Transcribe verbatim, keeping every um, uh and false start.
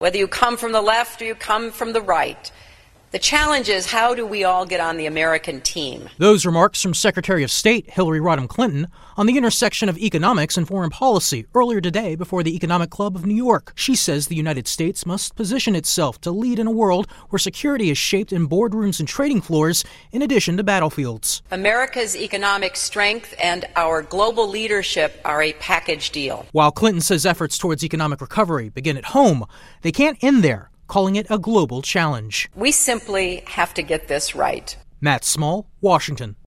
Whether you come from the left or you come from the right, the challenge is, how do we all get on the American team? Those remarks from Secretary of State Hillary Rodham Clinton on the intersection of economics and foreign policy earlier today before the Economic Club of New York. She says the United States must position itself to lead in a world where security is shaped in boardrooms and trading floors in addition to battlefields. America's economic strength and our global leadership are a package deal. While Clinton says efforts towards economic recovery begin at home, they can't end there, calling it a global challenge. We simply have to get this right. Matt Small, Washington.